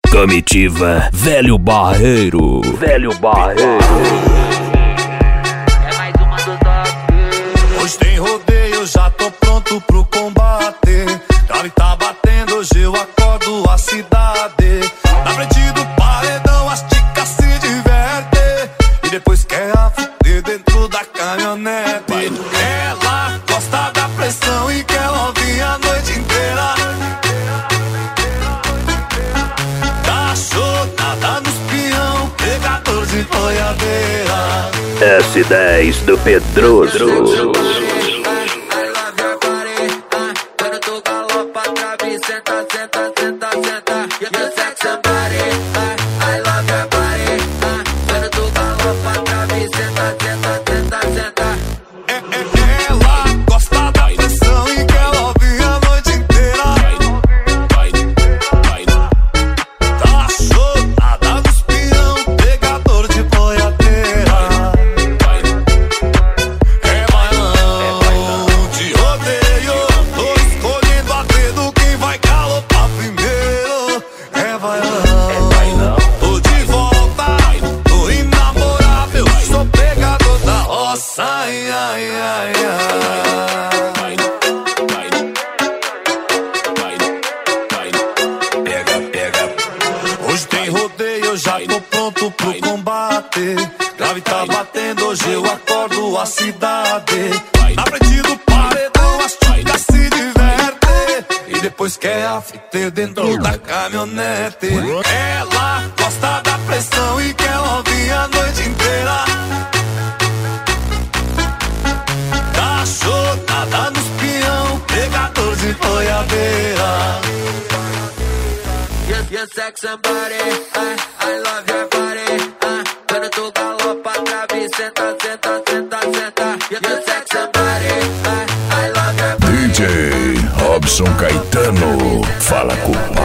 Comitiva Velho Barreiro. Velho Barreiro. É mais uma do top. Hoje tem rodeio, já tô pronto pro combate. Grave tá batendo, hoje eu acordo a cidade. Na frente do paredão as ticas se divertem e depois quer a fuder dentro da caminhonete. Ela gosta da pressão e quer ouvir a noite inteira. Cachorrada nos peão, pegador de boiadeira. S10 do Pedroso. Ai, ai, ai, ai. Pega, pega. Hoje tem rodeio, eu já tô pronto pro combate. Grave tá batendo, hoje eu acordo a cidade. Na frente do paredão as ticas se divertem e depois quer a fita dentro da caminhonete. Ela gosta da pressão e quer ouvir a noite inteira. Cachorrada nos peão, pegador de boiadeira. You sex somebody, I love your body. Quando tu galopa, trave, senta, senta, senta, senta. You sex somebody, I love your body. DJ Robson Caetano. Fala com